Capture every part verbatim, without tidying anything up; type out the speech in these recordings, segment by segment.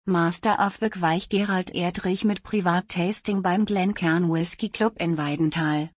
Master of the Queich Gerald Erdrich mit Privattasting beim Glencairn Whisky Club in Weidenthal.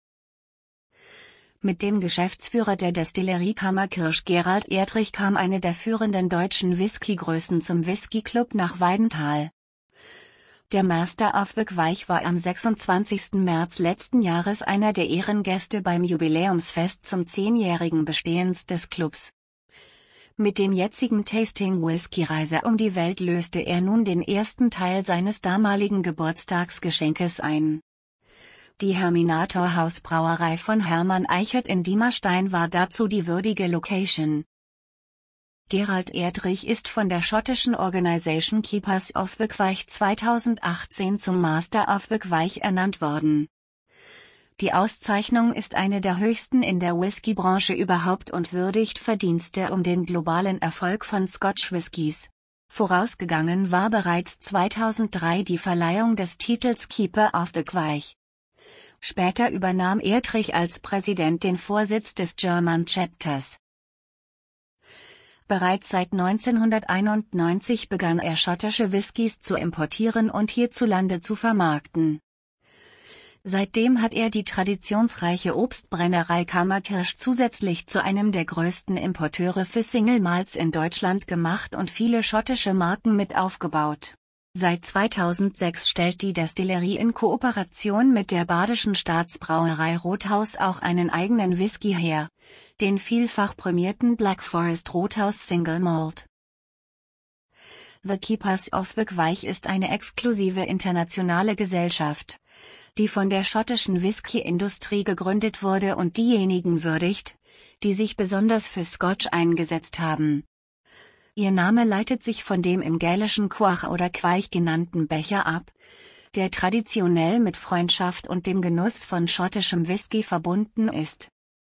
Mit dem Geschäftsführer der Destillerie Kammerkirsch Gerald Erdrich kam eine der führenden deutschen Whiskygrößen zum Whisky Club nach Weidenthal. Der Master of the Queich war am sechsundzwanzigsten März letzten Jahres einer der Ehrengäste beim Jubiläumsfest zum zehnjährigen Bestehens des Clubs. Mit dem jetzigen Tasting Whisky Reise um die Welt löste er nun den ersten Teil seines damaligen Geburtstagsgeschenkes ein. Die Herminator Hausbrauerei von Hermann Eichert in Diemerstein war dazu die würdige Location. Gerald Erdrich ist von der schottischen Organisation Keepers of the Queich zweitausendachtzehn zum Master of the Queich ernannt worden. Die Auszeichnung ist eine der höchsten in der Whiskybranche überhaupt und würdigt Verdienste um den globalen Erfolg von Scotch Whiskys. Vorausgegangen war bereits zweitausenddrei die Verleihung des Titels Keeper of the Queich. Später übernahm Erdrich als Präsident den Vorsitz des German Chapters. Bereits seit neunzehnhunderteinundneunzig begann er schottische Whiskys zu importieren und hierzulande zu vermarkten. Seitdem hat er die traditionsreiche Obstbrennerei Kammerkirsch zusätzlich zu einem der größten Importeure für Single Malts in Deutschland gemacht und viele schottische Marken mit aufgebaut. Seit zweitausendsechs stellt die Destillerie in Kooperation mit der badischen Staatsbrauerei Rothaus auch einen eigenen Whisky her, den vielfach prämierten Black Forest Rothaus Single Malt. The Keepers of the Queich ist eine exklusive internationale Gesellschaft, die von der schottischen Whisky-Industrie gegründet wurde und diejenigen würdigt, die sich besonders für Scotch eingesetzt haben. Ihr Name leitet sich von dem im Gälischen Quach oder Queich genannten Becher ab, der traditionell mit Freundschaft und dem Genuss von schottischem Whisky verbunden ist.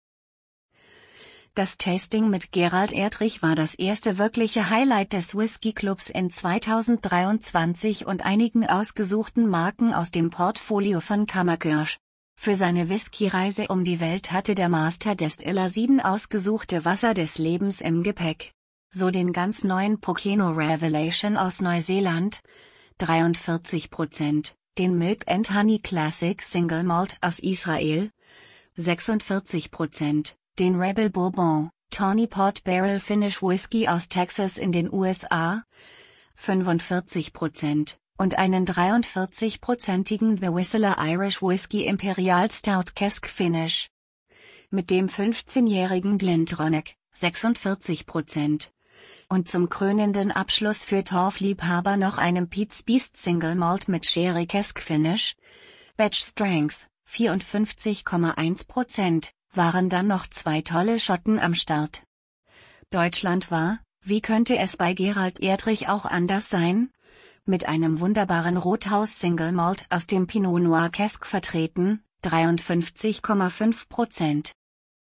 Das Tasting mit Gerald Erdrich war das erste wirkliche Highlight des Whisky Clubs in zweitausenddreiundzwanzig und einigen ausgesuchten Marken aus dem Portfolio von Kammerkirsch. Für seine Whisky-Reise um die Welt hatte der Master Distiller sieben ausgesuchte Wasser des Lebens im Gepäck. So den ganz neuen Pokeno Revelation aus Neuseeland, dreiundvierzig Prozent, den Milk and Honey Classic Single Malt aus Israel, sechsundvierzig Prozent, den Rebel Bourbon, Tawny Pot Barrel Finish Whisky aus Texas in den U S A, fünfundvierzig Prozent, und einen dreiundvierzig-prozentigen The Whistler Irish Whisky Imperial Stout Cask Finish. Mit dem fünfzehnjährigen Glendronach, sechsundvierzig Prozent. Und zum krönenden Abschluss für Torfliebhaber noch einem Pete's Beast Single Malt mit Sherry Cask Finish, Batch Strength, vierundfünfzig Komma eins Prozent, waren dann noch zwei tolle Schotten am Start. Deutschland war, wie könnte es bei Gerald Erdrich auch anders sein, mit einem wunderbaren Rothaus Single Malt aus dem Pinot Noir Cask vertreten, dreiundfünfzig Komma fünf Prozent.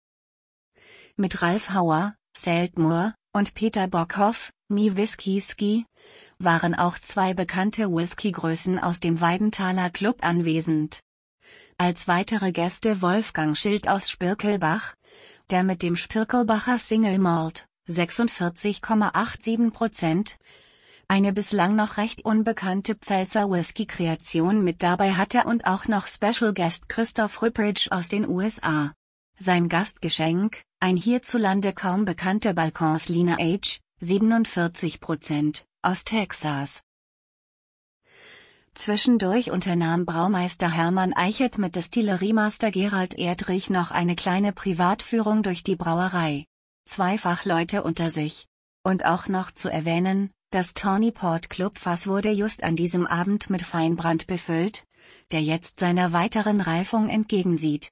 Mit Ralf Hauer, Seltmoor, und Peter Bockhoff, Mi Whisky Ski, waren auch zwei bekannte Whiskygrößen aus dem Weidenthaler Club anwesend. Als weitere Gäste Wolfgang Schild aus Spirkelbach, der mit dem Spirkelbacher Single Malt, sechsundvierzig Komma siebenundachtzig Prozent, eine bislang noch recht unbekannte Pfälzer Whisky-Kreation mit dabei hatte und auch noch Special Guest Christoph Rüppridge aus den U S A. Sein Gastgeschenk, ein hierzulande kaum bekannter Balcones Lineage, siebenundvierzig Prozent, aus Texas. Zwischendurch unternahm Braumeister Hermann Eichert mit Destilleriemaster Gerald Erdrich noch eine kleine Privatführung durch die Brauerei. Zwei Fachleute unter sich. Und auch noch zu erwähnen, das Tawny Pot Clubfass wurde just an diesem Abend mit Feinbrand befüllt, der jetzt seiner weiteren Reifung entgegensieht.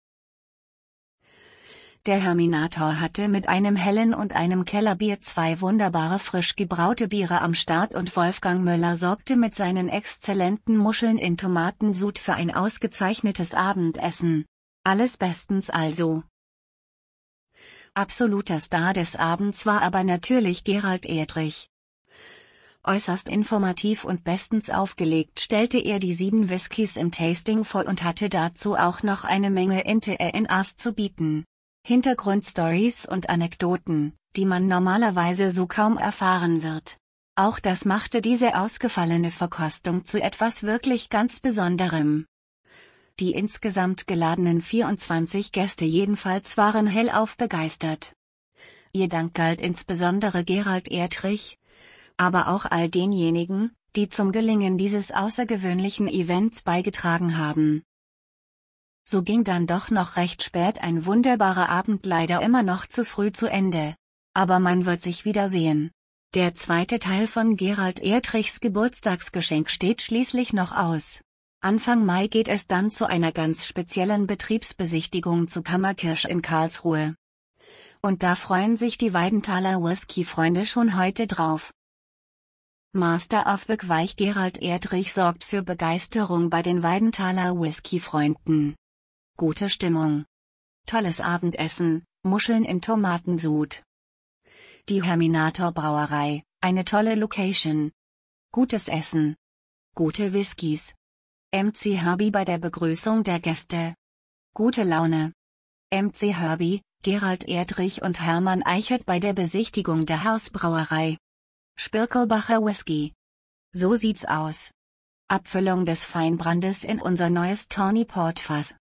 Der Herminator hatte mit einem hellen und einem Kellerbier zwei wunderbare frisch gebraute Biere am Start und Wolfgang Möller sorgte mit seinen exzellenten Muscheln in Tomatensud für ein ausgezeichnetes Abendessen. Alles bestens also. Absoluter Star des Abends war aber natürlich Gerald Erdrich. Äußerst informativ und bestens aufgelegt stellte er die sieben Whiskys im Tasting vor und hatte dazu auch noch eine Menge Inter-Nas zu bieten. Hintergrundstories und Anekdoten, die man normalerweise so kaum erfahren wird. Auch das machte diese ausgefallene Verkostung zu etwas wirklich ganz Besonderem. Die insgesamt geladenen vierundzwanzig Gäste jedenfalls waren hellauf begeistert. Ihr Dank galt insbesondere Gerald Erdrich, aber auch all denjenigen, die zum Gelingen dieses außergewöhnlichen Events beigetragen haben. So ging dann doch noch recht spät ein wunderbarer Abend leider immer noch zu früh zu Ende. Aber man wird sich wiedersehen. Der zweite Teil von Gerald Erdrichs Geburtstagsgeschenk steht schließlich noch aus. Anfang Mai geht es dann zu einer ganz speziellen Betriebsbesichtigung zu Kammerkirsch in Karlsruhe. Und da freuen sich die Weidenthaler Whisky-Freunde schon heute drauf. Master of the Quaich Gerald Erdrich sorgt für Begeisterung bei den Weidenthaler Whisky-Freunden. Gute Stimmung. Tolles Abendessen, Muscheln in Tomatensud. Die Herminator Brauerei, eine tolle Location. Gutes Essen. Gute Whiskys. M C Herbie bei der Begrüßung der Gäste. Gute Laune. M C Herbie, Gerald Erdrich und Hermann Eichert bei der Besichtigung der Hausbrauerei. Spirkelbacher Whisky. So sieht's aus. Abfüllung des Feinbrandes in unser neues Tawny Port Fass.